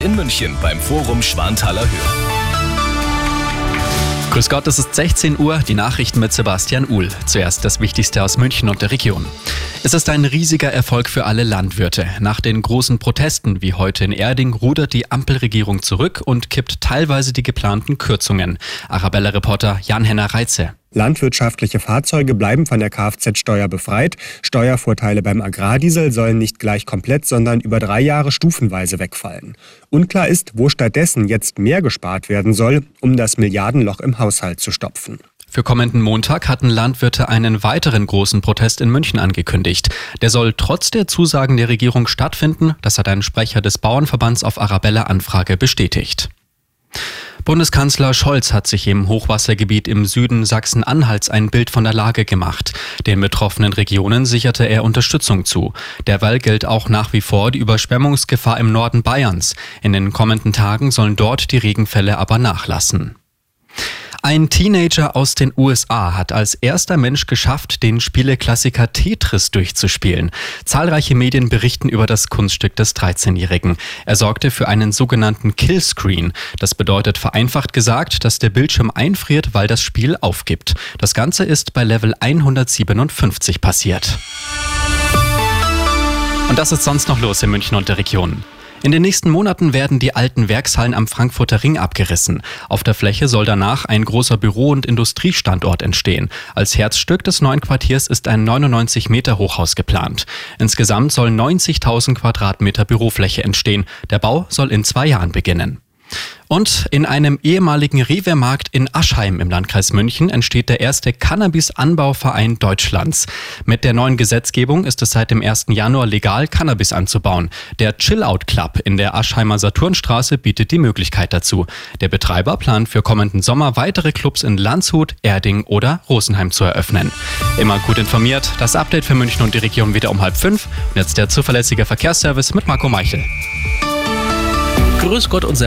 in München beim Forum Schwanthaler Höhe. Grüß Gott, es ist 16 Uhr, die Nachrichten mit Sebastian Uhl. Zuerst das Wichtigste aus München und der Region. Es ist ein riesiger Erfolg für alle Landwirte. Nach den großen Protesten wie heute in Erding rudert die Ampelregierung zurück und kippt teilweise die geplanten Kürzungen. Arabella-Reporter Jan-Henner Reitze. Landwirtschaftliche Fahrzeuge bleiben von der Kfz-Steuer befreit. Steuervorteile beim Agrardiesel sollen nicht gleich komplett, sondern über 3 Jahre stufenweise wegfallen. Unklar ist, wo stattdessen jetzt mehr gespart werden soll, um das Milliardenloch im Haushalt zu stopfen. Für kommenden Montag hatten Landwirte einen weiteren großen Protest in München angekündigt. Der soll trotz der Zusagen der Regierung stattfinden. Das hat ein Sprecher des Bauernverbands auf Arabella-Anfrage bestätigt. Bundeskanzler Scholz hat sich im Hochwassergebiet im Süden Sachsen-Anhalts ein Bild von der Lage gemacht. Den betroffenen Regionen sicherte er Unterstützung zu. Derweil gilt auch nach wie vor die Überschwemmungsgefahr im Norden Bayerns. In den kommenden Tagen sollen dort die Regenfälle aber nachlassen. Ein Teenager aus den USA hat als erster Mensch geschafft, den Spieleklassiker Tetris durchzuspielen. Zahlreiche Medien berichten über das Kunststück des 13-Jährigen. Er sorgte für einen sogenannten Killscreen. Das bedeutet vereinfacht gesagt, dass der Bildschirm einfriert, weil das Spiel aufgibt. Das Ganze ist bei Level 157 passiert. Und das ist sonst noch los in München und der Region. In den nächsten Monaten werden die alten Werkshallen am Frankfurter Ring abgerissen. Auf der Fläche soll danach ein großer Büro- und Industriestandort entstehen. Als Herzstück des neuen Quartiers ist ein 99 Meter Hochhaus geplant. Insgesamt sollen 90.000 Quadratmeter Bürofläche entstehen. Der Bau soll in 2 Jahren beginnen. Und in einem ehemaligen Rewe-Markt in Aschheim im Landkreis München entsteht der erste Cannabis-Anbauverein Deutschlands. Mit der neuen Gesetzgebung ist es seit dem 1. Januar legal, Cannabis anzubauen. Der Chill-Out Club in der Aschheimer Saturnstraße bietet die Möglichkeit dazu. Der Betreiber plant für kommenden Sommer weitere Clubs in Landshut, Erding oder Rosenheim zu eröffnen. Immer gut informiert, das Update für München und die Region wieder um 4:30. Und jetzt der zuverlässige Verkehrsservice mit Marco Meichel. Grüß Gott, unser